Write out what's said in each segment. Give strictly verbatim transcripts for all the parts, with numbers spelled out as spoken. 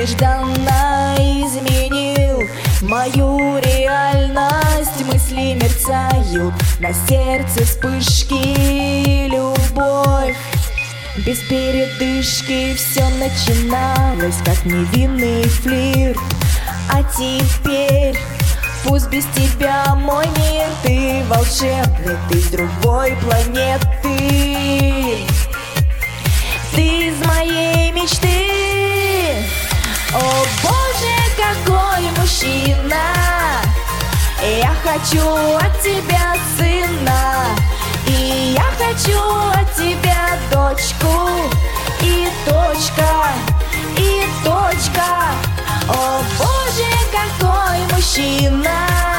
нежданно изменил мою реальность. Мысли мерцают, на сердце вспышки, любовь. Без передышки все начиналось, как невинный флирт. А теперь пусть без тебя мой мир, ты волшебный, ты с другой планеты. Ты из моей мечты. О боже, какой мужчина! Я хочу от тебя сына, и я хочу от тебя дочку. И точка, и точка. О боже, какой мужчина!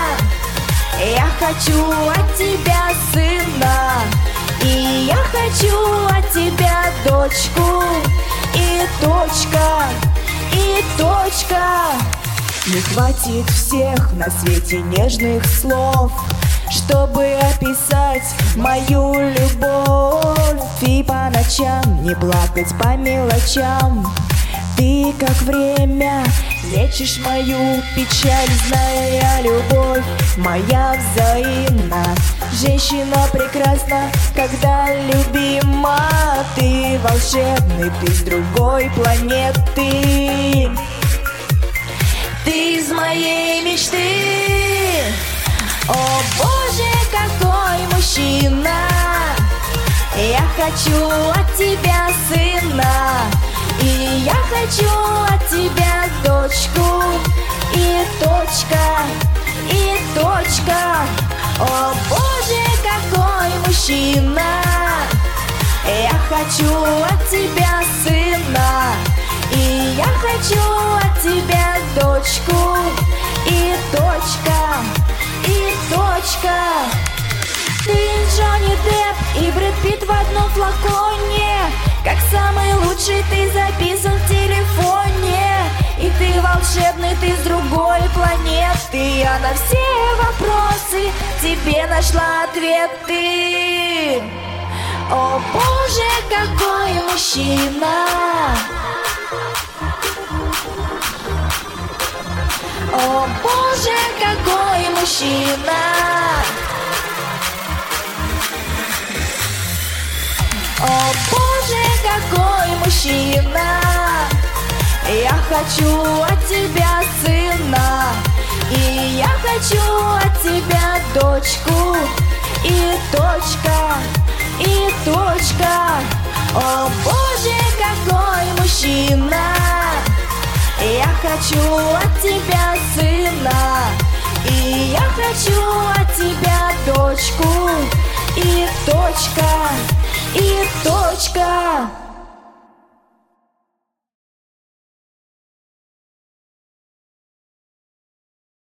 Я хочу от тебя сына, и я хочу от тебя дочку. И точка, и точка. Не хватит всех на свете нежных слов, чтобы описать мою любовь. И по ночам не плакать по мелочам. Ты, как время, лечишь мою печаль, зная любовь моя взаимна. Женщина прекрасна, когда любима. Ты волшебный, ты с другой планеты. Ты из моей мечты. О боже, какой мужчина! Я хочу от тебя сына, и я хочу от тебя дочку. И точка, и точка. О боже, какой мужчина! Я хочу от тебя сына, и я хочу от тебя дочку. И точка, и точка. Ты Джонни Депп и Брэд Питт в одном флаконе. Как самый лучший ты записан в телефоне. И ты волшебный, ты с другой планеты. Я на все вопросы тебе нашла ответы. О боже, какой мужчина! О боже, какой мужчина! О боже, какой мужчина! Я хочу от тебя сына, и я хочу от тебя дочку. И точка, и точка. О боже, какой мужчина! Я хочу от тебя сына, и я хочу от тебя дочку. И точка, и точка.